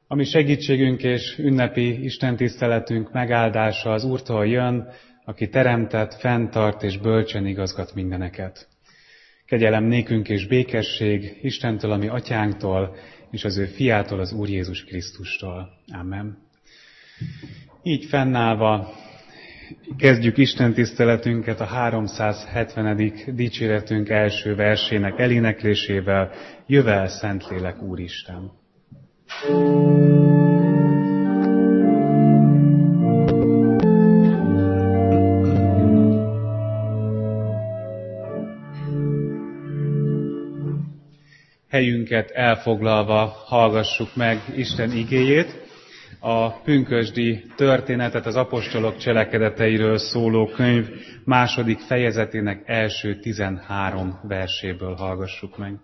A mi segítségünk és ünnepi istentiszteletünk megáldása az Úrtól jön, aki teremtett, fenntart és bölcsen igazgat mindeneket. Kegyelem nékünk és békesség Istentől, a mi atyánktól, és az ő fiától, az Úr Jézus Krisztustól. Amen. Így fennállva kezdjük istentiszteletünket a 370. dicséretünk első versének eléneklésével. Jövel, Szentlélek, Úristen! Helyünket elfoglalva hallgassuk meg Isten igéjét, a pünkösdi történetet, az apostolok cselekedeteiről szóló könyv második fejezetének első 13 verséből hallgassuk meg.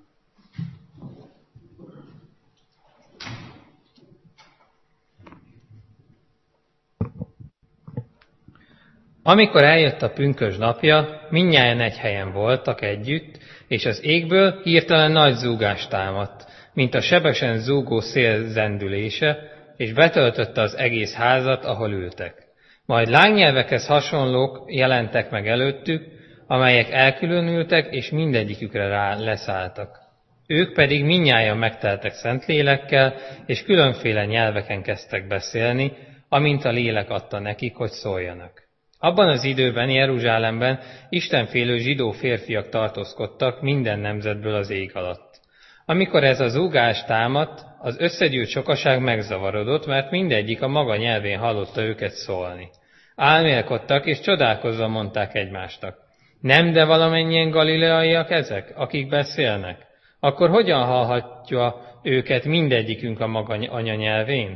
Amikor eljött a pünkösd napja, mindnyájan egy helyen voltak együtt, és az égből hirtelen nagy zúgás támadt, mint a sebesen zúgó szél zendülése, és betöltötte az egész házat, ahol ültek. Majd lángnyelvekhez hasonlók jelentek meg előttük, amelyek elkülönültek, és mindegyikükre leszálltak. Ők pedig mindnyájan megteltek Szentlélekkel, és különféle nyelveken kezdtek beszélni, amint a lélek adta nekik, hogy szóljanak. Abban az időben Jeruzsálemben istenfélő zsidó férfiak tartózkodtak minden nemzetből az ég alatt. Amikor ez a zúgás támadt, az összegyűlt sokaság megzavarodott, mert mindegyik a maga nyelvén hallotta őket szólni. Álmélkodtak és csodálkozva mondták egymástak: nem, de valamennyien galileaiak ezek, akik beszélnek? Akkor hogyan hallhatja őket mindegyikünk a maga anyanyelvén?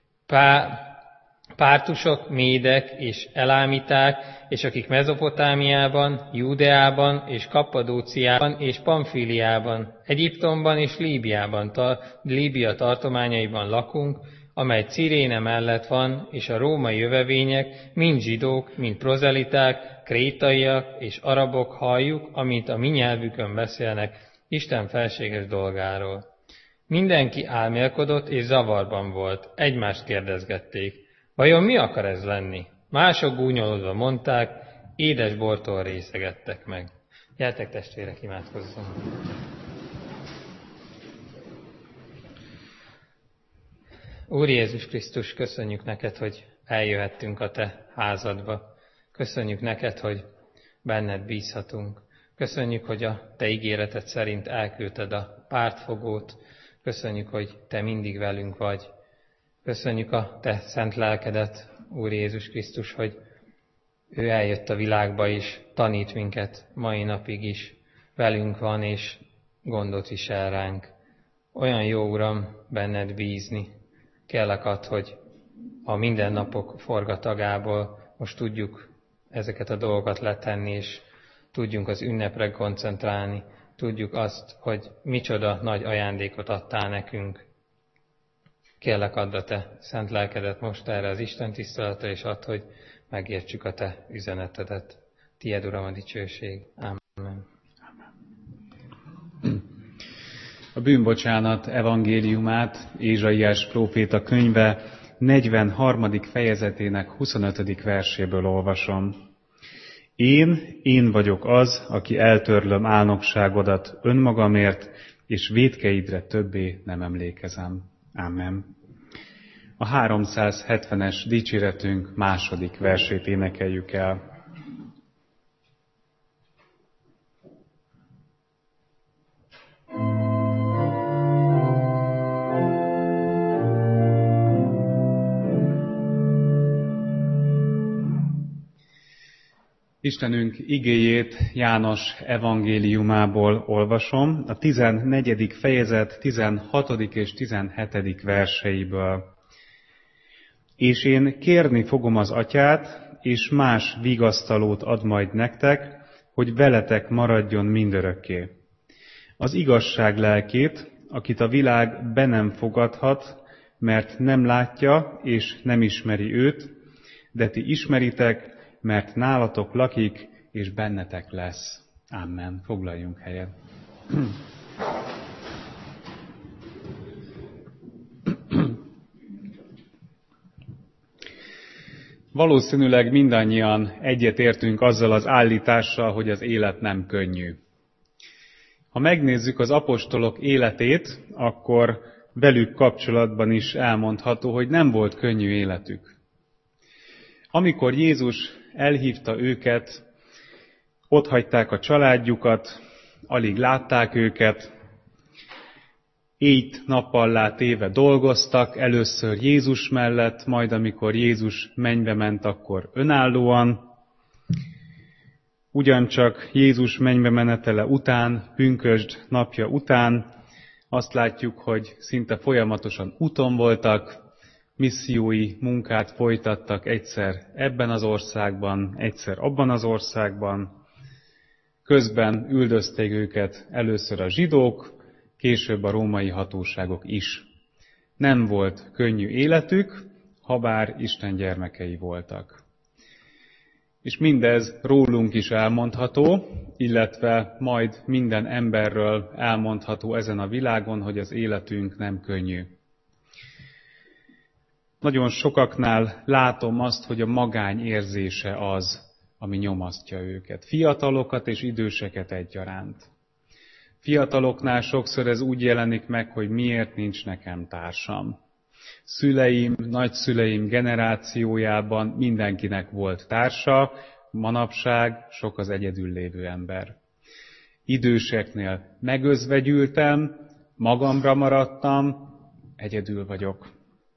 Pártusok, médek és elámiták, és akik Mezopotámiában, Júdeában és Kappadóciában és Pamfíliában, Egyiptomban és Líbia tartományaiban lakunk, amely Ciréne mellett van, és a római jövevények, mind zsidók, mind prozeliták, krétaiak és arabok halljuk, amint a mi nyelvükön beszélnek Isten felséges dolgáról. Mindenki álmélkodott és zavarban volt, egymást kérdezgették: vajon mi akar ez lenni? Mások gúnyolódva mondták, édes bortól részegettek meg. Gyertek testvérek, imádkozzunk! Úr Jézus Krisztus, köszönjük neked, hogy eljöhettünk a te házadba. Köszönjük neked, hogy benned bízhatunk. Köszönjük, hogy a te ígéreted szerint elküldted a pártfogót. Köszönjük, hogy te mindig velünk vagy. Köszönjük a te szent lelkedet, Úr Jézus Krisztus, hogy ő eljött a világba és tanít minket mai napig is. Velünk van és gondot visel ránk. Olyan jó, Uram, benned bízni. Kérlek add, hogy a mindennapok forgatagából most tudjuk ezeket a dolgokat letenni, és tudjunk az ünnepre koncentrálni. Tudjuk azt, hogy micsoda nagy ajándékot adtál nekünk. Kérlek add a te szent lelkedet most erre az Isten tiszteletre, és add, hogy megértsük a te üzenetedet. Tied, Uram, a dicsőség. Amen. A bűnbocsánat evangéliumát Ézsaiás próféta könyve 43. fejezetének 25. verséből olvasom. Én vagyok az, aki eltörlöm álnokságodat önmagamért, és vétkeidre többé nem emlékezem. Amen. A 370-es dicséretünk második versét énekeljük el. Istenünk igéjét János evangéliumából olvasom, a 14. fejezet 16. és 17. verseiből. És én kérni fogom az Atyát, és más vigasztalót ad majd nektek, hogy veletek maradjon mindörökké. Az igazság lelkét, akit a világ be nem fogadhat, mert nem látja és nem ismeri őt, de ti ismeritek, mert nálatok lakik, és bennetek lesz. Amen. Foglaljunk helyet. Valószínűleg mindannyian egyetértünk azzal az állítással, hogy az élet nem könnyű. Ha megnézzük az apostolok életét, akkor velük kapcsolatban is elmondható, hogy nem volt könnyű életük. Amikor Jézus elhívta őket, otthagyták a családjukat, alig látták őket, éjt-nappallá téve dolgoztak, először Jézus mellett, majd amikor Jézus mennybe ment, akkor önállóan. Ugyancsak Jézus mennybe menetele után, pünkösd napja után azt látjuk, hogy szinte folyamatosan úton voltak, missziói munkát folytattak egyszer ebben az országban, egyszer abban az országban. Közben üldözték őket először a zsidók, később a római hatóságok is. Nem volt könnyű életük, habár Isten gyermekei voltak. És mindez rólunk is elmondható, illetve majd minden emberről elmondható ezen a világon, hogy az életünk nem könnyű. Nagyon sokaknál látom azt, hogy a magány érzése az, ami nyomasztja őket. Fiatalokat és időseket egyaránt. Fiataloknál sokszor ez úgy jelenik meg, hogy miért nincs nekem társam. Szüleim, nagyszüleim generációjában mindenkinek volt társa, manapság sok az egyedül lévő ember. Időseknél megözvegyültem, magamra maradtam, egyedül vagyok.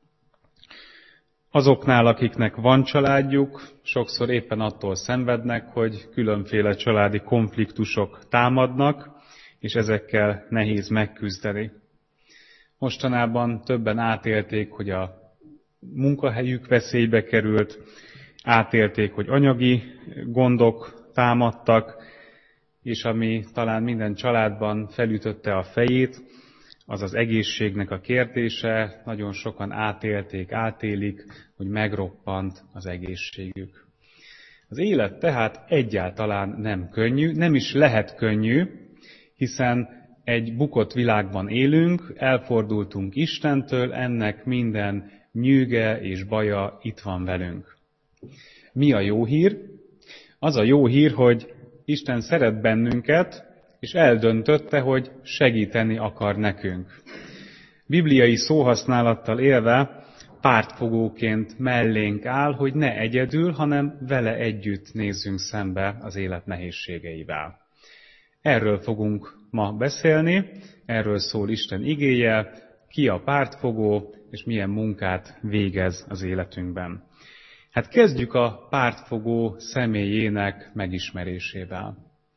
Azoknál, akiknek van családjuk, sokszor éppen attól szenvednek, hogy különféle családi konfliktusok támadnak, és ezekkel nehéz megküzdeni. Mostanában többen átélték, hogy a munkahelyük veszélybe került, átélték, hogy anyagi gondok támadtak, és ami talán minden családban felütötte a fejét, az az egészségnek a kérdése. Nagyon sokan átélték, átélik, hogy megroppant az egészségük. Az élet tehát egyáltalán nem könnyű, nem is lehet könnyű, hiszen egy bukott világban élünk, elfordultunk Istentől, ennek minden nyűge és baja itt van velünk. Mi a jó hír? Az a jó hír, hogy Isten szeret bennünket, és eldöntötte, hogy segíteni akar nekünk. Bibliai szóhasználattal élve pártfogóként mellénk áll, hogy ne egyedül, hanem vele együtt nézzünk szembe az élet nehézségeivel. Erről fogunk ma beszélni, erről szól Isten igéje, ki a pártfogó, és milyen munkát végez az életünkben. Hát kezdjük a pártfogó személyének megismerésével.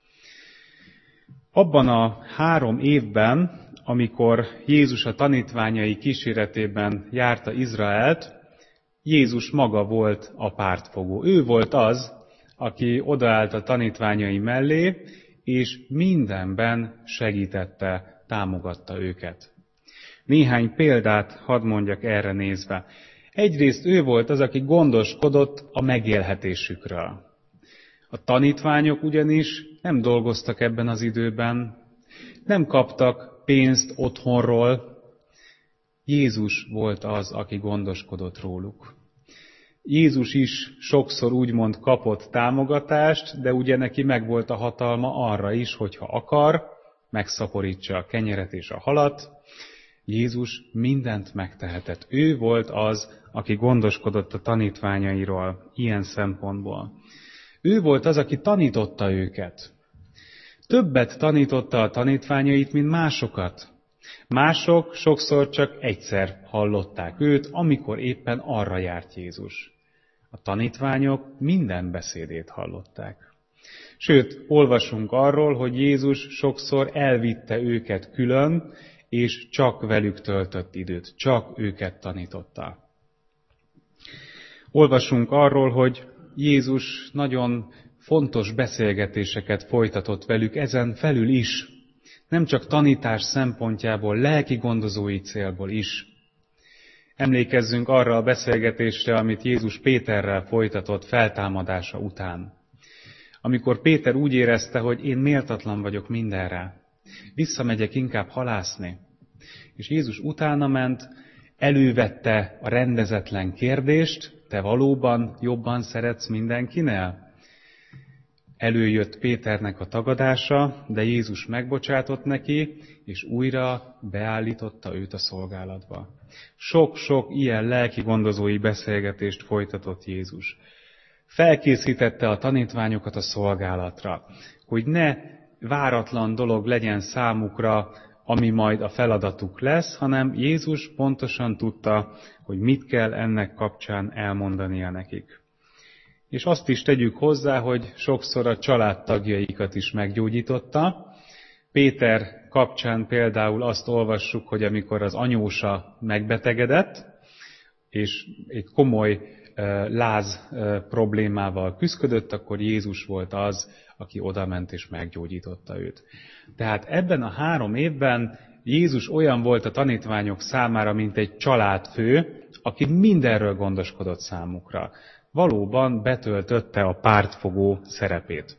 Abban a 3 évben, amikor Jézus a tanítványai kíséretében járta Izraelt, Jézus maga volt a pártfogó. Ő volt az, aki odaállt a tanítványai mellé, és mindenben segítette, támogatta őket. Néhány példát hadd mondjak erre nézve. Egyrészt ő volt az, aki gondoskodott a megélhetésükről. A tanítványok ugyanis nem dolgoztak ebben az időben, nem kaptak pénzt otthonról. Jézus volt az, aki gondoskodott róluk. Jézus is sokszor úgymond kapott támogatást, de ugye neki megvolt a hatalma arra is, hogyha akar, megszaporítsa a kenyeret és a halat. Jézus mindent megtehetett. Ő volt az, aki gondoskodott a tanítványairól ilyen szempontból. Ő volt az, aki tanította őket. Többet tanította a tanítványait, mint másokat. Mások sokszor csak egyszer hallották őt, amikor éppen arra járt Jézus. A tanítványok minden beszédét hallották. Sőt, olvasunk arról, hogy Jézus sokszor elvitte őket külön, és csak velük töltött időt, csak őket tanította. Olvasunk arról, hogy Jézus nagyon fontos beszélgetéseket folytatott velük ezen felül is, nem csak tanítás szempontjából, lelki gondozói célból is. Emlékezzünk arra a beszélgetésre, amit Jézus Péterrel folytatott feltámadása után. Amikor Péter úgy érezte, hogy én méltatlan vagyok mindenre, visszamegyek inkább halászni. És Jézus utána ment, elővette a rendezetlen kérdést, te valóban jobban szeretsz mindenkinél? Előjött Péternek a tagadása, de Jézus megbocsátott neki, és újra beállította őt a szolgálatba. Sok-sok ilyen lelki gondozói beszélgetést folytatott Jézus. Felkészítette a tanítványokat a szolgálatra, hogy ne váratlan dolog legyen számukra, ami majd a feladatuk lesz, hanem Jézus pontosan tudta, hogy mit kell ennek kapcsán elmondania nekik. És azt is tegyük hozzá, hogy sokszor a családtagjaikat is meggyógyította. Péter kapcsán például azt olvassuk, hogy amikor az anyósa megbetegedett, és egy komoly láz problémával küszködött, akkor Jézus volt az, aki odament és meggyógyította őt. Tehát ebben a 3 évben Jézus olyan volt a tanítványok számára, mint egy családfő, aki mindenről gondoskodott számukra. Valóban betöltötte a pártfogó szerepét.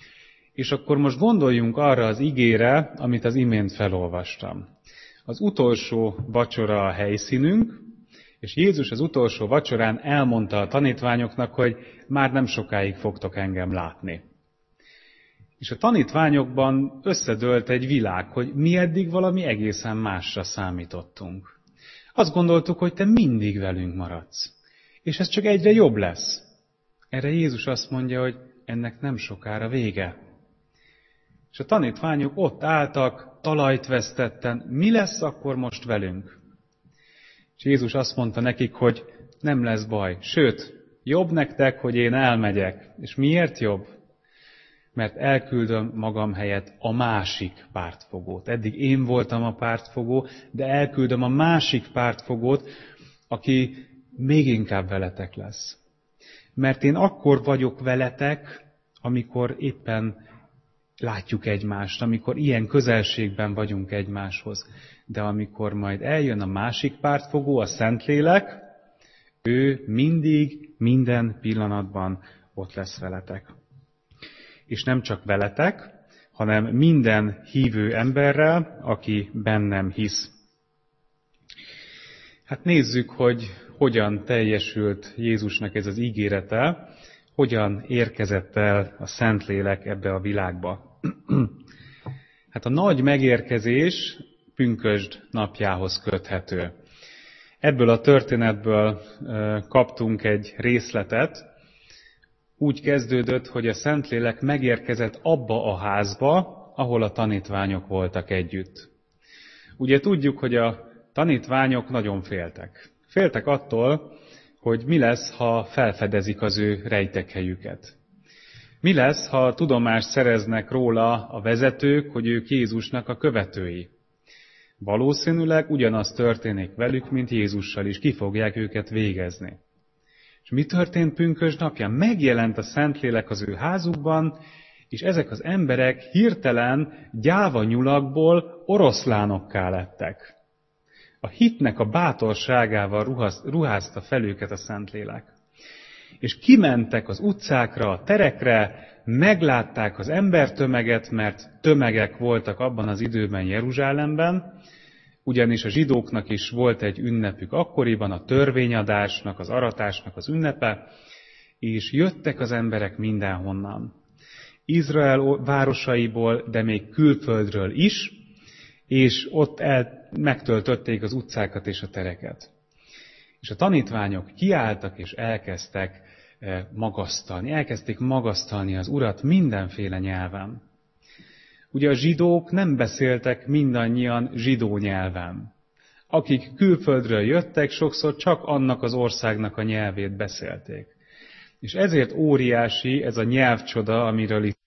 És akkor most gondoljunk arra az igére, amit az imént felolvastam. Az utolsó vacsora a helyszínünk, és Jézus az utolsó vacsorán elmondta a tanítványoknak, hogy már nem sokáig fogtok engem látni. És a tanítványokban összedőlt egy világ, hogy mi eddig valami egészen másra számítottunk. Azt gondoltuk, hogy te mindig velünk maradsz. És ez csak egyre jobb lesz. Erre Jézus azt mondja, hogy ennek nem sokára vége. És a tanítványok ott álltak, talajt vesztetten, mi lesz akkor most velünk? És Jézus azt mondta nekik, hogy nem lesz baj. Sőt, jobb nektek, hogy én elmegyek. És miért jobb? Mert elküldöm magam helyett a másik pártfogót. Eddig én voltam a pártfogó, de elküldöm a másik pártfogót, aki még inkább veletek lesz. Mert én akkor vagyok veletek, amikor éppen látjuk egymást, amikor ilyen közelségben vagyunk egymáshoz. De amikor majd eljön a másik pártfogó, a Szentlélek, ő mindig, minden pillanatban ott lesz veletek. És nem csak veletek, hanem minden hívő emberrel, aki bennem hisz. Hát nézzük, hogy hogyan teljesült Jézusnak ez az ígérete, hogyan érkezett el a Szentlélek ebbe a világba. Hát a nagy megérkezés pünkösd napjához köthető. Ebből a történetből kaptunk egy részletet. Úgy kezdődött, hogy a Szentlélek megérkezett abba a házba, ahol a tanítványok voltak együtt. Ugye tudjuk, hogy a tanítványok nagyon féltek. Féltek attól, hogy mi lesz, ha felfedezik az ő rejtekhelyüket. Mi lesz, ha tudomást szereznek róla a vezetők, hogy ők Jézusnak a követői. Valószínűleg ugyanaz történik velük, mint Jézussal is, ki fogják őket végezni. És mi történt pünkösd napján? Megjelent a Szentlélek az ő házukban, és ezek az emberek hirtelen gyáva nyulakból oroszlánokká lettek. A hitnek a bátorságával ruházta fel őket a Szentlélek. És kimentek az utcákra, a terekre, meglátták az embertömeget, mert tömegek voltak abban az időben Jeruzsálemben, ugyanis a zsidóknak is volt egy ünnepük akkoriban, a törvényadásnak, az aratásnak az ünnepe, és jöttek az emberek mindenhonnan. Izrael városaiból, de még külföldről is, és ott megtöltötték az utcákat és a tereket. És a tanítványok kiálltak és elkezdték magasztalni az Urat mindenféle nyelven. Ugye a zsidók nem beszéltek mindannyian zsidó nyelven. Akik külföldről jöttek, sokszor csak annak az országnak a nyelvét beszélték. És ezért óriási ez a nyelvcsoda, amiről itt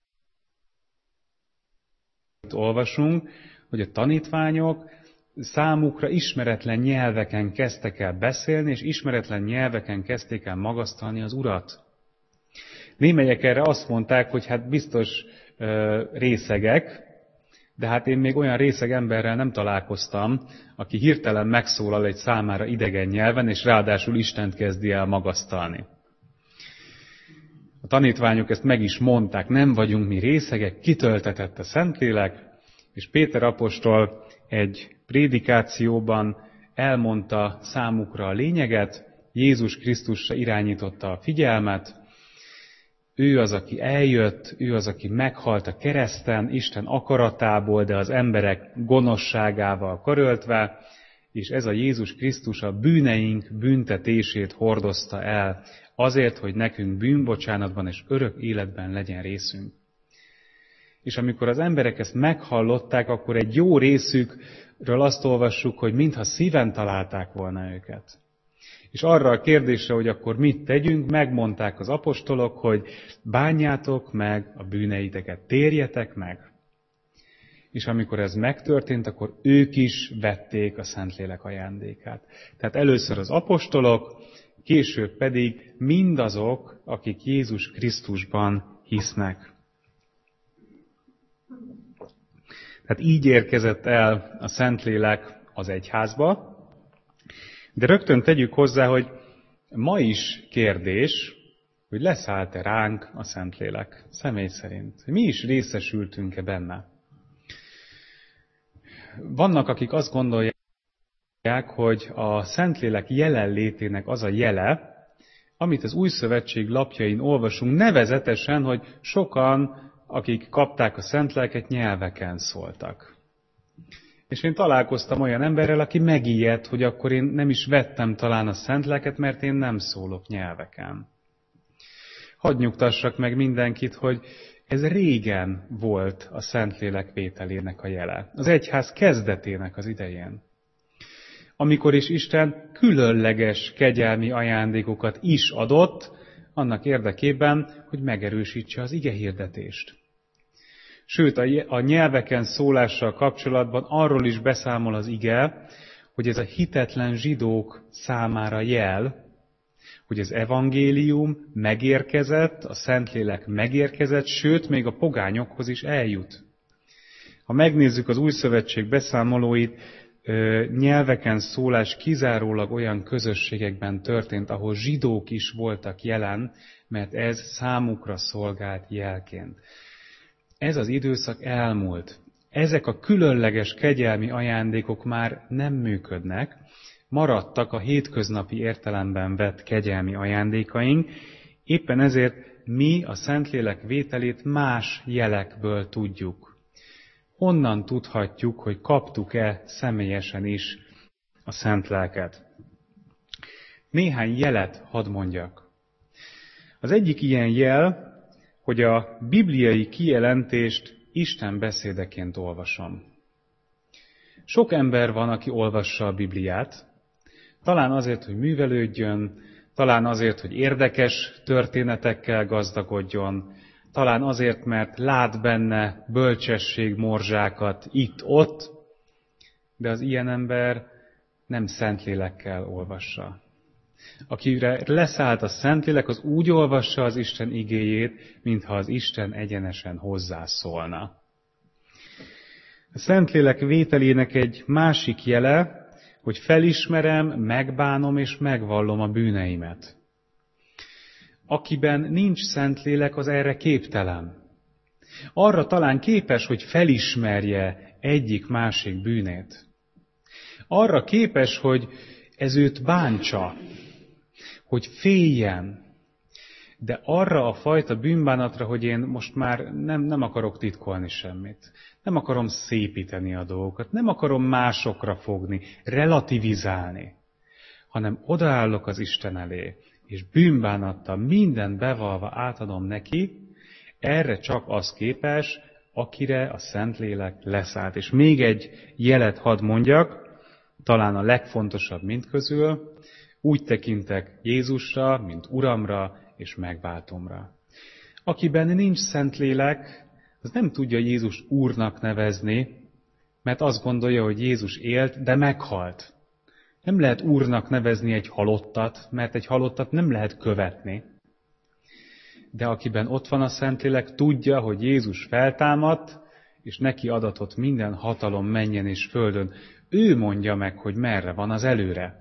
olvasunk, hogy a tanítványok számukra ismeretlen nyelveken kezdtek el beszélni, és ismeretlen nyelveken kezdték el magasztalni az Urat. Némelyek erre azt mondták, hogy hát biztos részegek, de hát én még olyan részeg emberrel nem találkoztam, aki hirtelen megszólal egy számára idegen nyelven, és ráadásul Istent kezdi el magasztalni. A tanítványok ezt meg is mondták, nem vagyunk mi részegek, kitöltetett a Szentlélek, és Péter apostol egy prédikációban elmondta számukra a lényeget, Jézus Krisztusra irányította a figyelmet. Ő az, aki eljött, ő az, aki meghalt a kereszten, Isten akaratából, de az emberek gonoszságával karöltve, és ez a Jézus Krisztus a bűneink büntetését hordozta el, azért, hogy nekünk bűnbocsánatban és örök életben legyen részünk. És amikor az emberek ezt meghallották, akkor egy jó részükről azt olvassuk, hogy mintha szíven találták volna őket. És arra a kérdésre, hogy akkor mit tegyünk, megmondták az apostolok, hogy bánjátok meg a bűneiteket, térjetek meg. És amikor ez megtörtént, akkor ők is vették a Szentlélek ajándékát. Tehát először az apostolok, később pedig mindazok, akik Jézus Krisztusban hisznek. Tehát így érkezett el a Szentlélek az egyházba, de rögtön tegyük hozzá, hogy ma is kérdés, hogy leszállt-e ránk a Szentlélek személy szerint. Mi is részesültünk-e benne? Vannak, akik azt gondolják, hogy a Szentlélek jelenlétének az a jele, amit az Új Szövetség lapjain olvasunk, nevezetesen, hogy sokan, akik kapták a Szentléleket, nyelveken szóltak. És én találkoztam olyan emberrel, aki megijedt, hogy akkor én nem is vettem talán a Szentléleket, mert én nem szólok nyelveken. Hadd nyugtassak meg mindenkit, hogy ez régen volt a Szentlélek vételének a jele. Az egyház kezdetének az idején. Amikor is Isten különleges kegyelmi ajándékokat is adott, annak érdekében, hogy megerősítse az igehirdetést. Sőt, a nyelveken szólással kapcsolatban arról is beszámol az ige, hogy ez a hitetlen zsidók számára jel, hogy az evangélium megérkezett, a Szentlélek megérkezett, sőt, még a pogányokhoz is eljut. Ha megnézzük az Új Szövetség beszámolóit, nyelveken szólás kizárólag olyan közösségekben történt, ahol zsidók is voltak jelen, mert ez számukra szolgált jelként. Ez az időszak elmúlt. Ezek a különleges kegyelmi ajándékok már nem működnek, maradtak a hétköznapi értelemben vett kegyelmi ajándékaink, éppen ezért mi a Szentlélek vételét más jelekből tudjuk. Honnan tudhatjuk, hogy kaptuk-e személyesen is a Szent Lelket? Néhány jelet hadd mondjak. Az egyik ilyen jel, hogy a bibliai kijelentést Isten beszédeként olvasom. Sok ember van, aki olvassa a Bibliát, talán azért, hogy művelődjön, talán azért, hogy érdekes történetekkel gazdagodjon, talán azért, mert lát benne bölcsesség morzsákat itt-ott, de az ilyen ember nem Szentlélekkel olvassa. Akire leszállt a Szentlélek, az úgy olvassa az Isten igéjét, mintha az Isten egyenesen hozzászólna. A Szentlélek vételének egy másik jele, hogy felismerem, megbánom és megvallom a bűneimet. Akiben nincs Szentlélek, az erre képtelen. Arra talán képes, hogy felismerje egyik-másik bűnét. Arra képes, hogy ez őt bántsa, hogy féljen. De arra a fajta bűnbánatra, hogy én most már nem akarok titkolni semmit. Nem akarom szépíteni a dolgokat, nem akarom másokra fogni, relativizálni, hanem odaállok az Isten elé, és bűnbánattal mindent bevalva átadom neki, erre csak az képes, akire a Szentlélek leszállt. És még egy jelet hadd mondjak, talán a legfontosabb mindközül, úgy tekintek Jézusra, mint Uramra és megváltomra. Akiben nincs Szentlélek, az nem tudja Jézus Úrnak nevezni, mert azt gondolja, hogy Jézus élt, de meghalt. Nem lehet Úrnak nevezni egy halottat, mert egy halottat nem lehet követni. De akiben ott van a Szentlélek, tudja, hogy Jézus feltámadt, és neki adatott minden hatalom mennyen és földön. Ő mondja meg, hogy merre van az előre.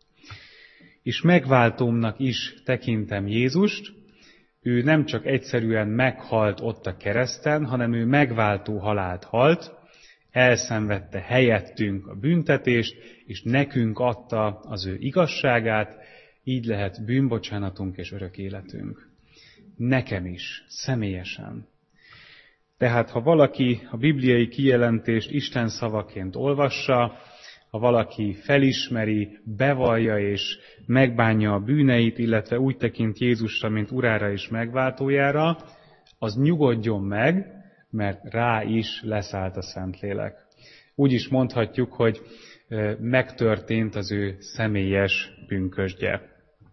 És megváltómnak is tekintem Jézust, ő nem csak egyszerűen meghalt ott a kereszten, hanem ő megváltó halált halt, elszenvedte helyettünk a büntetést, és nekünk adta az ő igazságát, így lehet bűnbocsánatunk és örök életünk. Nekem is, személyesen. Tehát ha valaki a bibliai kijelentést Isten szavaként olvassa, ha valaki felismeri, bevallja és megbánja a bűneit, illetve úgy tekint Jézusra, mint urára és megváltójára, az nyugodjon meg, mert rá is leszállt a Szentlélek. Úgy is mondhatjuk, hogy megtörtént az ő személyes pünkösdje.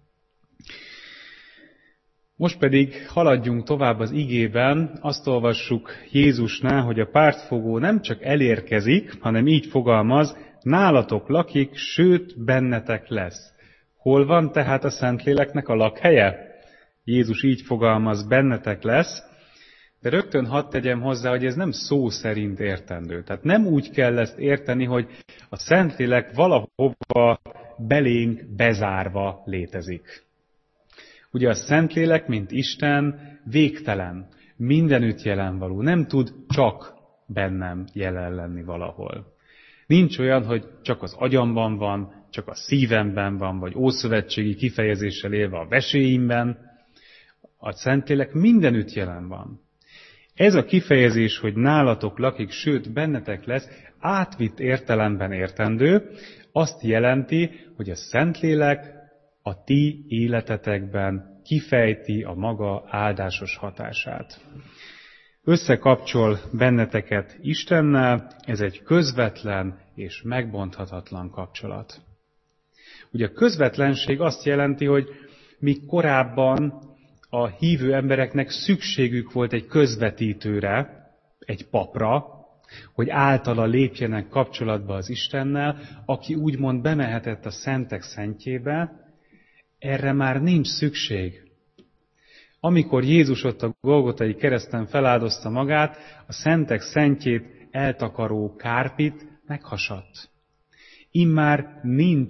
Most pedig haladjunk tovább az igében, azt olvassuk Jézusnál, hogy a pártfogó nem csak elérkezik, hanem így fogalmaz, nálatok lakik, sőt bennetek lesz. Hol van tehát a Szentléleknek a lakhelye? Jézus így fogalmaz, bennetek lesz, de rögtön hadd tegyem hozzá, hogy ez nem szó szerint értendő. Tehát nem úgy kell ezt érteni, hogy a Szentlélek valahova belénk bezárva létezik. Ugye a Szentlélek, mint Isten, végtelen, mindenütt jelenvaló, nem tud csak bennem jelen lenni valahol. Nincs olyan, hogy csak az agyamban van, csak a szívemben van, vagy ószövetségi kifejezéssel élve a veséimben. A Szentlélek mindenütt jelen van. Ez a kifejezés, hogy nálatok lakik, sőt bennetek lesz, átvitt értelemben értendő, azt jelenti, hogy a Szentlélek a ti életetekben kifejti a maga áldásos hatását. Összekapcsol benneteket Istennel, ez egy közvetlen és megbonthatatlan kapcsolat. Ugye a közvetlenség azt jelenti, hogy míg korábban a hívő embereknek szükségük volt egy közvetítőre, egy papra, hogy általa lépjenek kapcsolatba az Istennel, aki úgymond bemehetett a szentek szentjébe, erre már nincs szükség. Amikor Jézus ott a Golgotai kereszten feláldozta magát, a szentek szentjét eltakaró kárpit meghasadt. Immár nincs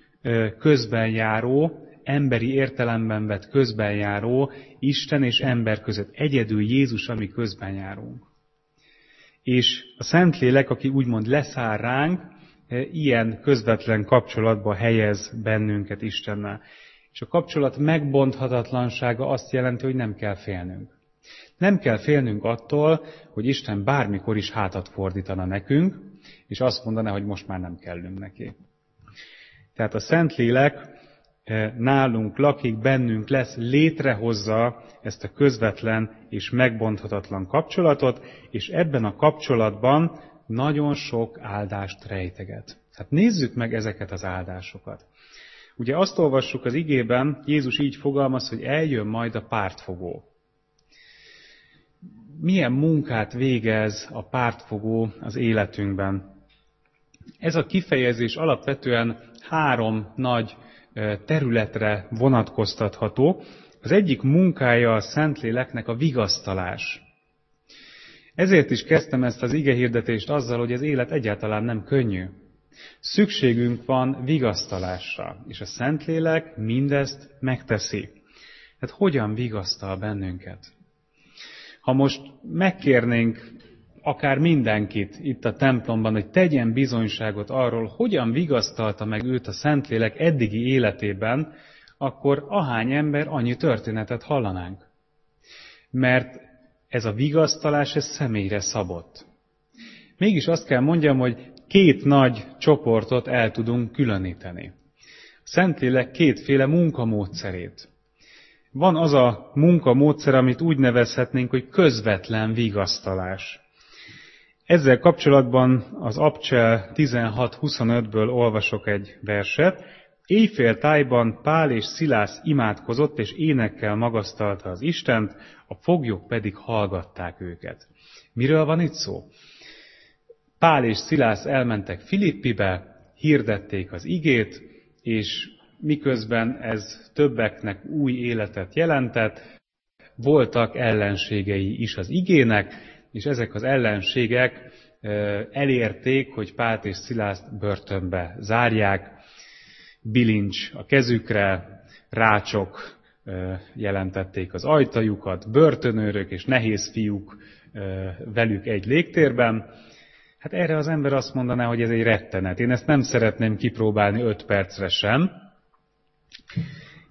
közbenjáró, emberi értelemben vett közbenjáró Isten és ember között. Egyedül Jézus, ami közbenjárunk. És a Szentlélek, aki úgymond leszáll ránk, ilyen közvetlen kapcsolatba helyez bennünket Istennel. És a kapcsolat megbonthatatlansága azt jelenti, hogy nem kell félnünk. Nem kell félnünk attól, hogy Isten bármikor is hátat fordítana nekünk, és azt mondaná, hogy most már nem kellünk neki. Tehát a Szentlélek nálunk lakik, bennünk lesz, létrehozza ezt a közvetlen és megbonthatatlan kapcsolatot, és ebben a kapcsolatban nagyon sok áldást rejteget. Hát nézzük meg ezeket az áldásokat. Ugye azt olvassuk az igében, Jézus így fogalmaz, hogy eljön majd a pártfogó. Milyen munkát végez a pártfogó az életünkben? Ez a kifejezés alapvetően 3 nagy területre vonatkoztatható. Az egyik munkája a Szentléleknek a vigasztalás. Ezért is kezdtem ezt az igehirdetést azzal, hogy az élet egyáltalán nem könnyű. Szükségünk van vigasztalásra, és a Szentlélek mindezt megteszi. Hát hogyan vigasztal bennünket? Ha most megkérnénk akár mindenkit itt a templomban, hogy tegyen bizonyságot arról, hogyan vigasztalta meg őt a Szentlélek eddigi életében, akkor ahány ember, annyi történetet hallanánk. Mert ez a vigasztalás, ez személyre szabott. Mégis azt kell mondjam, hogy 2 nagy csoportot el tudunk különíteni. A Szentlélek 2 munkamódszerét. Van az a munkamódszer, amit úgy nevezhetnénk, hogy közvetlen vigasztalás. Ezzel kapcsolatban az Abcsel 16:25-ből olvasok egy verset. Éjféltájban Pál és Szilász imádkozott, és énekkel magasztalta az Istent, a foglyok pedig hallgatták őket. Miről van itt szó? Pál és Szilász elmentek Filippibe, hirdették az igét, és miközben ez többeknek új életet jelentett, voltak ellenségei is az igének, és ezek az ellenségek elérték, hogy Pált és Szilászt börtönbe zárják, bilincs a kezükre, rácsok jelentették az ajtajukat, börtönőrök és nehéz fiúk velük egy légtérben. Hát erre az ember azt mondaná, hogy ez egy rettenet. Én ezt nem szeretném kipróbálni 5 percre sem.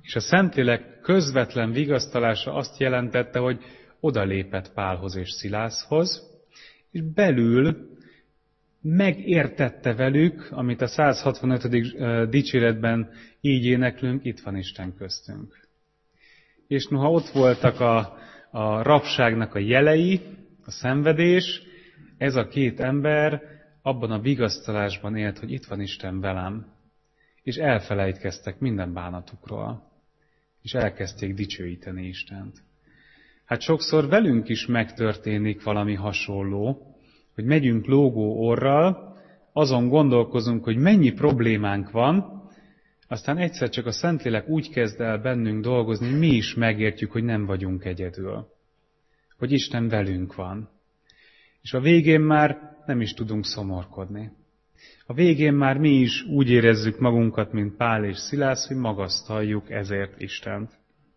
És a Szentlélek közvetlen vigasztalása azt jelentette, hogy odalépett Pálhoz és Szilászhoz, és belül megértette velük, amit a 165. dicséretben így éneklünk, itt van Isten köztünk. És noha ott voltak a rabságnak a jelei, a szenvedés, ez a két ember abban a vigasztalásban élt, hogy itt van Isten velem, és elfelejtkeztek minden bánatukról, és elkezdték dicsőíteni Istent. Hát sokszor velünk is megtörténik valami hasonló, hogy megyünk lógó orral, azon gondolkozunk, hogy mennyi problémánk van, aztán egyszer csak a Szentlélek úgy kezd el bennünk dolgozni, hogy mi is megértjük, hogy nem vagyunk egyedül. Hogy Isten velünk van. És a végén már nem is tudunk szomorkodni. A végén már mi is úgy érezzük magunkat, mint Pál és Szilász, hogy magasztaljuk ezért Istent.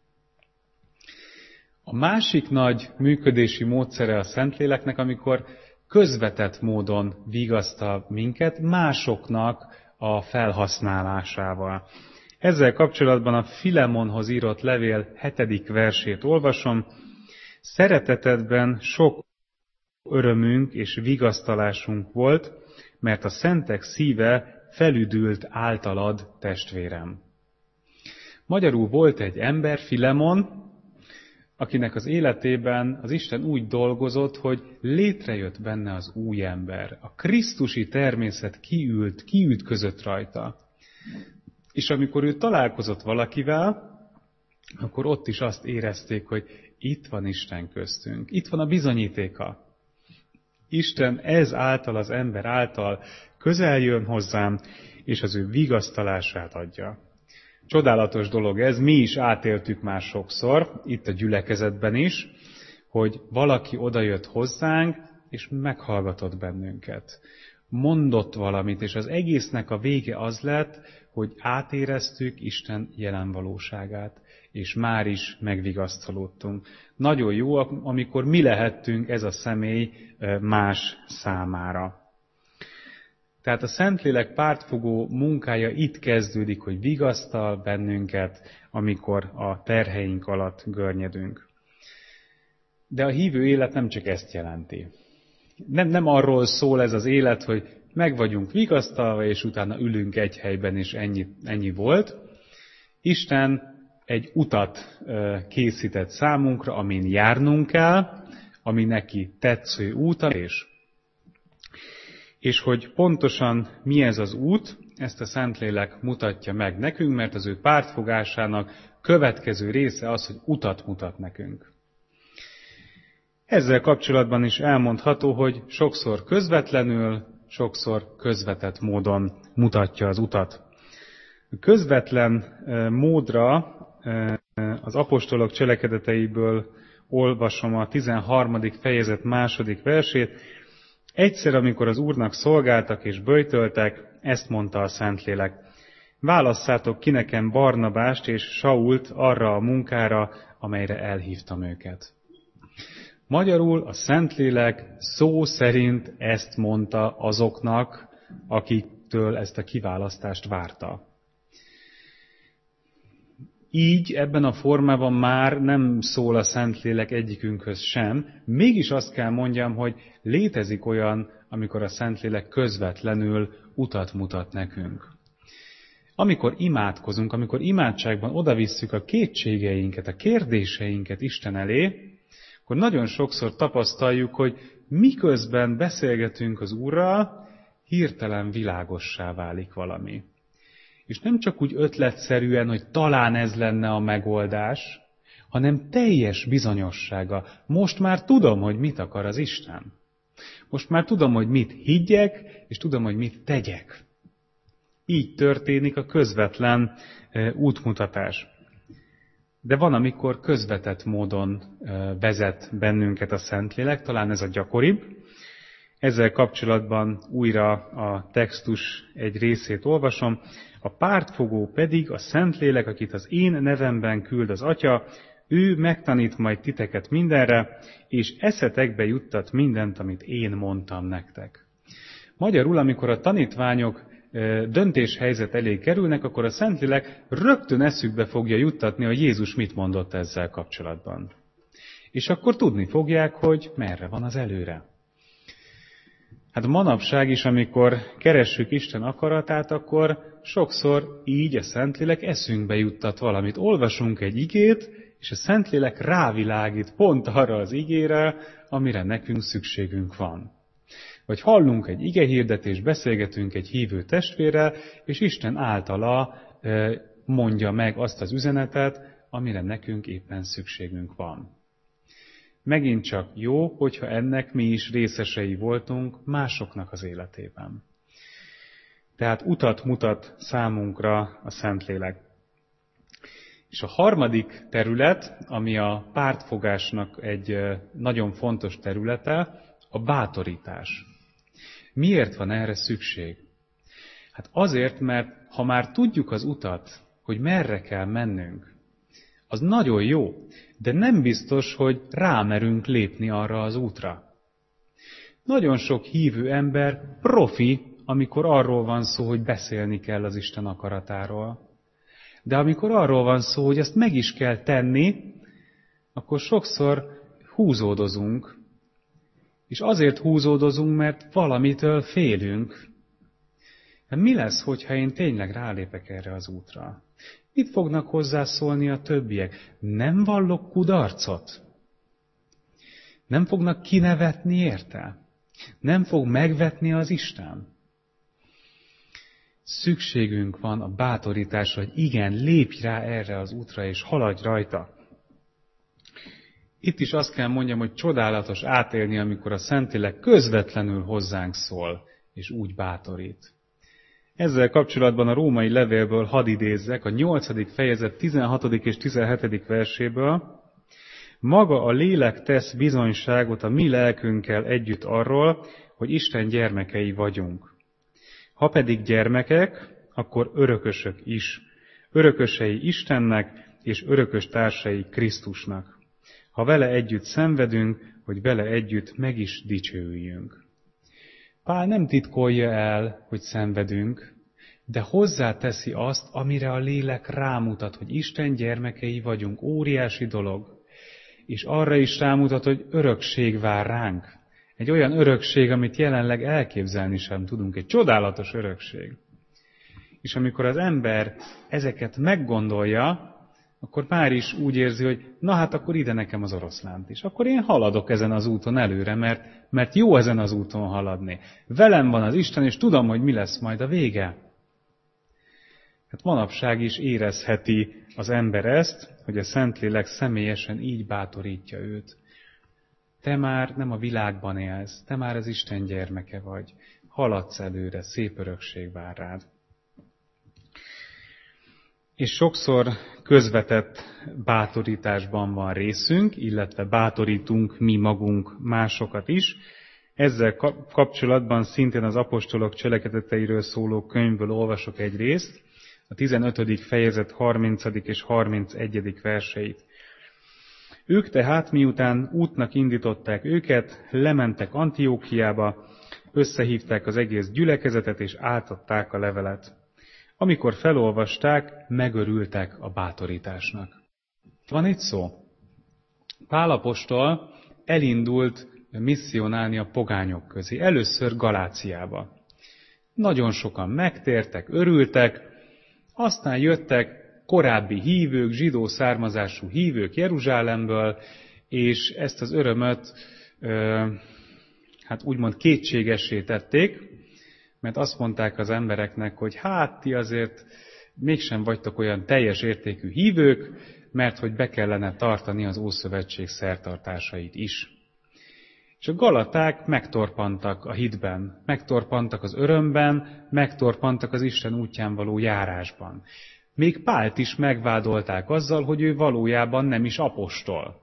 A másik nagy működési módszere a Szentléleknek, amikor közvetett módon vigasztal minket másoknak a felhasználásával. Ezzel kapcsolatban a Filemonhoz írott levél 7. versét olvasom. Szeretetedben sok örömünk és vigasztalásunk volt, mert a szentek szíve felüdült általad, testvérem. Magyarul volt egy ember, Filemon, akinek az életében az Isten úgy dolgozott, hogy létrejött benne az új ember. A krisztusi természet kiütközött rajta. És amikor ő találkozott valakivel, akkor ott is azt érezték, hogy itt van Isten köztünk. Itt van a bizonyítéka. Isten ez által, az ember által közel jön hozzám, és az ő vigasztalását adja. Csodálatos dolog ez, mi is átéltük már sokszor, itt a gyülekezetben is, hogy valaki odajött hozzánk, és meghallgatott bennünket. Mondott valamit, és az egésznek a vége az lett, hogy átéreztük Isten jelen valóságát, és már is megvigasztalódtunk. Nagyon jó, amikor mi lehettünk ez a személy más számára. Tehát a Szentlélek pártfogó munkája itt kezdődik, hogy vigasztal bennünket, amikor a terheink alatt görnyedünk. De a hívő élet nem csak ezt jelenti. Nem arról szól ez az élet, hogy meg vagyunk vigasztalva, és utána ülünk egy helyben, és ennyi volt. Isten egy utat készített számunkra, amin járnunk kell, ami neki tetsző út, és hogy pontosan mi ez az út, ezt a Szentlélek mutatja meg nekünk, mert az ő pártfogásának következő része az, hogy utat mutat nekünk. Ezzel kapcsolatban is elmondható, hogy sokszor közvetlenül, sokszor közvetett módon mutatja az utat. A közvetlen módra az apostolok cselekedeteiből olvasom a 13. fejezet 2. versét. Egyszer, amikor az Úrnak szolgáltak és böjtöltek, ezt mondta a Szentlélek. Válasszátok ki nekem Barnabást és Sault arra a munkára, amelyre elhívtam őket. Magyarul a Szentlélek szó szerint ezt mondta azoknak, akiktől ezt a kiválasztást várta. Így ebben a formában már nem szól a Szentlélek egyikünkhöz sem, mégis azt kell mondjam, hogy létezik olyan, amikor a Szentlélek közvetlenül utat mutat nekünk. Amikor imádkozunk, amikor imádságban odavisszük a kétségeinket, a kérdéseinket Isten elé, akkor nagyon sokszor tapasztaljuk, hogy miközben beszélgetünk az Úrral, hirtelen világossá válik valami. És nem csak úgy ötletszerűen, hogy talán ez lenne a megoldás, hanem teljes bizonyossága. Most már tudom, hogy mit akar az Isten. Most már tudom, hogy mit higgyek, és tudom, hogy mit tegyek. Így történik a közvetlen útmutatás. De van, amikor közvetett módon vezet bennünket a Szentlélek, talán ez a gyakoribb. Ezzel kapcsolatban újra a textus egy részét olvasom. A pártfogó pedig a Szentlélek, akit az én nevemben küld az Atya, ő megtanít majd titeket mindenre, és eszetekbe juttat mindent, amit én mondtam nektek. Magyarul, amikor a tanítványok döntéshelyzet elé kerülnek, akkor a Szentlélek rögtön eszükbe fogja juttatni, hogy Jézus mit mondott ezzel kapcsolatban. És akkor tudni fogják, hogy merre van az előre. Hát manapság is, amikor keressük Isten akaratát, akkor sokszor így a Szentlélek eszünkbe juttat valamit. Olvasunk egy igét, és a Szentlélek rávilágít pont arra az igére, amire nekünk szükségünk van. Vagy hallunk egy igehirdetést, beszélgetünk egy hívő testvérrel, és Isten általa mondja meg azt az üzenetet, amire nekünk éppen szükségünk van. Megint csak jó, hogyha ennek mi is részesei voltunk másoknak az életében. Tehát utat mutat számunkra a Szentlélek. És a harmadik terület, ami a pártfogásnak egy nagyon fontos területe, a bátorítás. Miért van erre szükség? Hát azért, mert ha már tudjuk az utat, hogy merre kell mennünk, az nagyon jó, de nem biztos, hogy rámerünk lépni arra az útra. Nagyon sok hívő ember profi, amikor arról van szó, hogy beszélni kell az Isten akaratáról. De amikor arról van szó, hogy ezt meg is kell tenni, akkor sokszor húzódozunk. És azért húzódozunk, mert valamitől félünk. De mi lesz, hogyha én tényleg rálépek erre az útra? Mit fognak hozzászólni a többiek? Nem vallok kudarcot? Nem fognak kinevetni érte? Nem fog megvetni az Isten? Szükségünk van a bátorításra, hogy igen, lépj rá erre az útra, és haladj rajta. Itt is azt kell mondjam, hogy csodálatos átélni, amikor a Szentlélek közvetlenül hozzánk szól, és úgy bátorít. Ezzel kapcsolatban a római levélből hadd idézzek, a 8. fejezet 16. és 17. verséből. Maga a lélek tesz bizonyságot a mi lelkünkkel együtt arról, hogy Isten gyermekei vagyunk. Ha pedig gyermekek, akkor örökösök is, örökösei Istennek és örökös társai Krisztusnak. Ha vele együtt szenvedünk, hogy vele együtt meg is dicsőüljünk. Pál nem titkolja el, hogy szenvedünk, de hozzáteszi azt, amire a lélek rámutat, hogy Isten gyermekei vagyunk, óriási dolog. És arra is rámutat, hogy örökség vár ránk. Egy olyan örökség, amit jelenleg elképzelni sem tudunk, egy csodálatos örökség. És amikor az ember ezeket meggondolja, akkor már is úgy érzi, hogy na hát akkor ide nekem az oroszlánt is. Akkor én haladok ezen az úton előre, mert jó ezen az úton haladni. Velem van az Isten, és tudom, hogy mi lesz majd a vége. Hát manapság is érezheti az ember ezt, hogy a Szentlélek személyesen így bátorítja őt. Te már nem a világban élsz, te már az Isten gyermeke vagy. Haladsz előre, szép örökség vár rád. És sokszor közvetett bátorításban van részünk, illetve bátorítunk mi magunk másokat is. Ezzel kapcsolatban szintén az apostolok cselekedeteiről szóló könyvből olvasok egy részt, a 15. fejezet 30. és 31. verseit. Ők tehát, miután útnak indították őket, lementek Antiókiába, összehívták az egész gyülekezetet, és átadták a levelet. Amikor felolvasták, megörültek a bátorításnak. Van itt szó? Pál apostol elindult misszionálni a pogányok közé, először Galáciába. Nagyon sokan megtértek, örültek, aztán jöttek korábbi hívők, zsidó származású hívők Jeruzsálemből, és ezt az örömöt hát úgymond kétségessé tették, mert azt mondták az embereknek, hogy hát ti azért mégsem vagytok olyan teljes értékű hívők, mert hogy be kellene tartani az Ószövetség szertartásait is. És a galaták megtorpantak a hitben, megtorpantak az örömben, megtorpantak az Isten útján való járásban. Még Pált is megvádolták azzal, hogy ő valójában nem is apostol.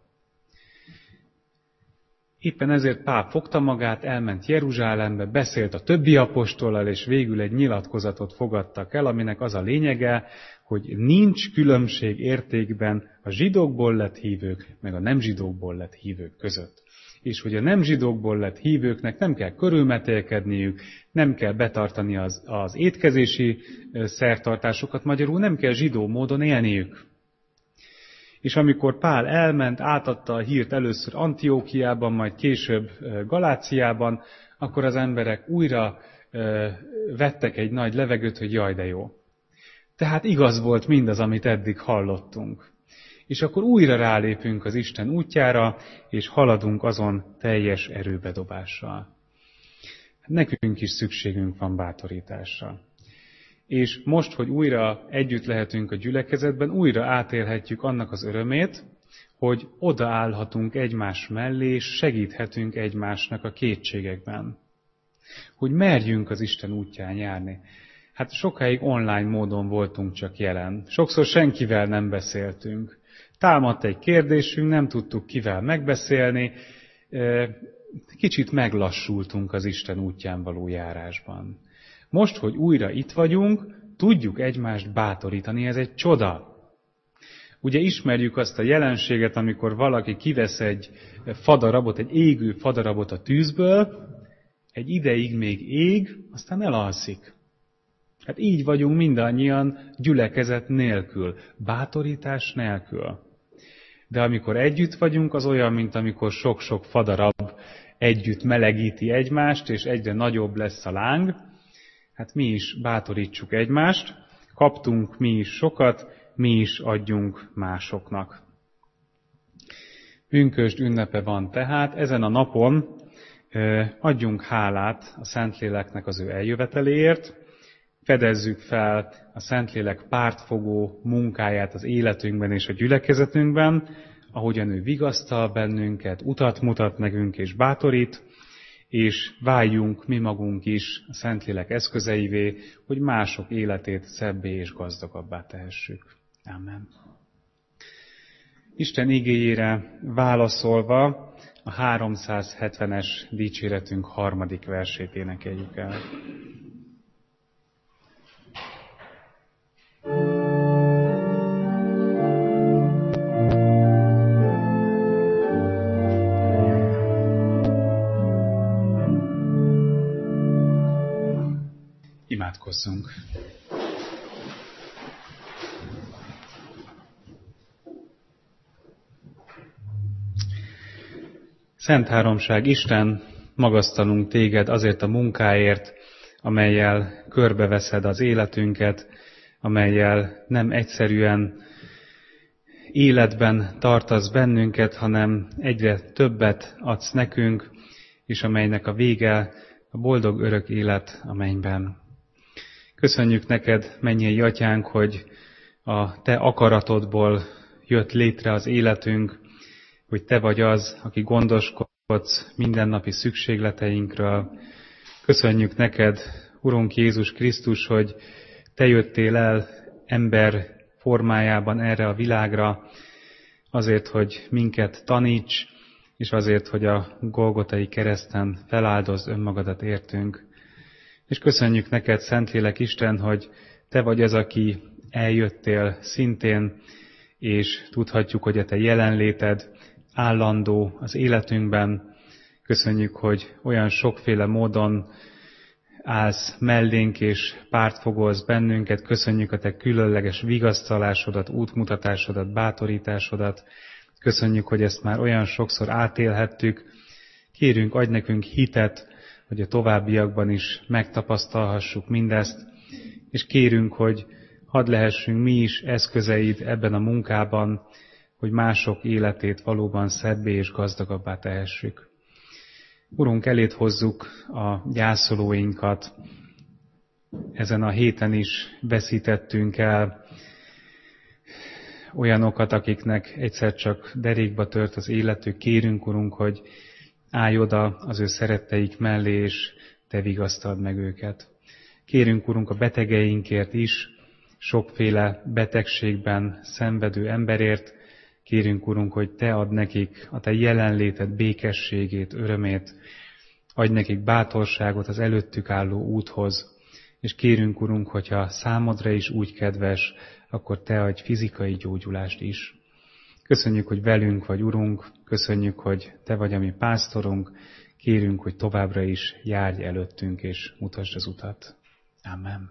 Éppen ezért Pál fogta magát, elment Jeruzsálembe, beszélt a többi apostollal, és végül egy nyilatkozatot fogadtak el, aminek az a lényege, hogy nincs különbség értékben a zsidókból lett hívők, meg a nem zsidókból lett hívők között. és hogy a nem zsidókból lett hívőknek nem kell körülmetélkedniük, nem kell betartani az étkezési szertartásokat, magyarul nem kell zsidó módon élniük. És amikor Pál elment, átadta a hírt először Antiókiában, majd később Galáciában, akkor az emberek újra vettek egy nagy levegőt, hogy jaj, de jó. Tehát igaz volt mindaz, amit eddig hallottunk. És akkor újra rálépünk az Isten útjára, és haladunk azon teljes erőbedobással. Nekünk is szükségünk van bátorításra. És most, hogy újra együtt lehetünk a gyülekezetben, újra átélhetjük annak az örömét, hogy odaállhatunk egymás mellé, és segíthetünk egymásnak a kétségekben. Hogy merjünk az Isten útján járni. Hát sokáig online módon voltunk csak jelen. Sokszor senkivel nem beszéltünk. Támadt egy kérdésünk, nem tudtuk kivel megbeszélni. Kicsit meglassultunk az Isten útján való járásban. Most, hogy újra itt vagyunk, tudjuk egymást bátorítani, ez egy csoda. Ugye ismerjük azt a jelenséget, amikor valaki kivesz egy fadarabot, egy égő fadarabot a tűzből, egy ideig még ég, aztán elalszik. Hát így vagyunk mindannyian gyülekezet nélkül, bátorítás nélkül. De amikor együtt vagyunk, az olyan, mint amikor sok-sok fadarab együtt melegíti egymást, és egyre nagyobb lesz a láng. Hát mi is bátorítsuk egymást, kaptunk mi is sokat, mi is adjunk másoknak. Pünkösd ünnepe van tehát, ezen a napon adjunk hálát a Szentléleknek az ő eljöveteléért, fedezzük fel a Szentlélek pártfogó munkáját az életünkben és a gyülekezetünkben, ahogyan ő vigasztal bennünket, utat mutat nekünk és bátorít, és váljunk mi magunk is a Szentlélek eszközeivé, hogy mások életét szebbé és gazdagabbá tehessük. Amen. Isten igéjére válaszolva a 370-es dicséretünk 3. versét énekeljük el. Imádkozzunk! Szent Háromság Isten, magasztalunk téged azért a munkáért, amellyel körbeveszed az életünket, amellyel nem egyszerűen életben tartasz bennünket, hanem egyre többet adsz nekünk, és amelynek a vége a boldog örök élet a mennyben. Köszönjük neked, mennyei Atyánk, hogy a te akaratodból jött létre az életünk, hogy te vagy az, aki gondoskodsz mindennapi szükségleteinkről. Köszönjük neked, Urunk Jézus Krisztus, hogy te jöttél el ember formájában erre a világra, azért, hogy minket taníts, és azért, hogy a Golgotai kereszten feláldozd önmagadat értünk. És köszönjük neked, Szentlélek Isten, hogy te vagy az, aki eljöttél szintén, és tudhatjuk, hogy a te jelenléted állandó az életünkben. Köszönjük, hogy olyan sokféle módon állsz mellénk és pártfogolsz bennünket. Köszönjük a te különleges vigasztalásodat, útmutatásodat, bátorításodat. Köszönjük, hogy ezt már olyan sokszor átélhettük. Kérünk, adj nekünk hitet, hogy a továbbiakban is megtapasztalhassuk mindezt, és kérünk, hogy hadd lehessünk mi is eszközeid ebben a munkában, hogy mások életét valóban szebbé és gazdagabbá tehessük. Urunk, elét hozzuk a gyászolóinkat. Ezen a héten is veszítettünk el olyanokat, akiknek egyszer csak derékba tört az életük. Kérünk, Urunk, hogy állj oda az ő szeretteik mellé, és te vigasztald meg őket. Kérünk, Urunk, a betegeinkért is, sokféle betegségben szenvedő emberért. Kérünk, Urunk, hogy te add nekik a te jelenléted, békességét, örömét, adj nekik bátorságot az előttük álló úthoz, és kérünk, Urunk, hogyha számodra is úgy kedves, akkor te adj fizikai gyógyulást is. Köszönjük, hogy velünk vagy, Urunk, köszönjük, hogy Te vagy a mi pásztorunk, kérünk, hogy továbbra is járj előttünk és mutasd az utat. Amen.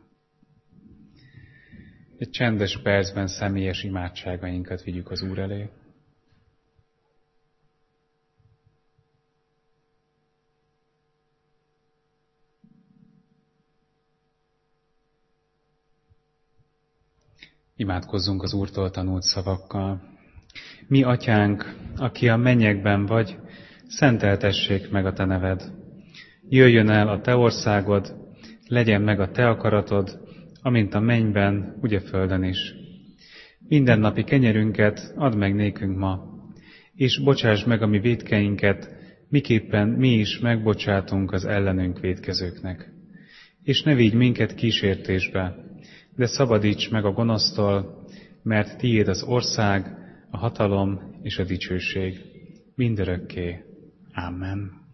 Egy csendes percben személyes imádságainkat vigyük az Úr elé. Imádkozzunk az Úrtól tanult szavakkal. Mi, Atyánk, aki a mennyekben vagy, szenteltessék meg a Te neved. Jöjjön el a Te országod, legyen meg a Te akaratod, amint a mennyben, úgy a földön is. Mindennapi kenyerünket add meg nékünk ma, és bocsásd meg a mi vétkeinket, miképpen mi is megbocsátunk az ellenünk vétkezőknek. És ne vigy minket kísértésbe, de szabadíts meg a gonosztól, mert tiéd az ország, a hatalom és a dicsőség mindörökké. Amen.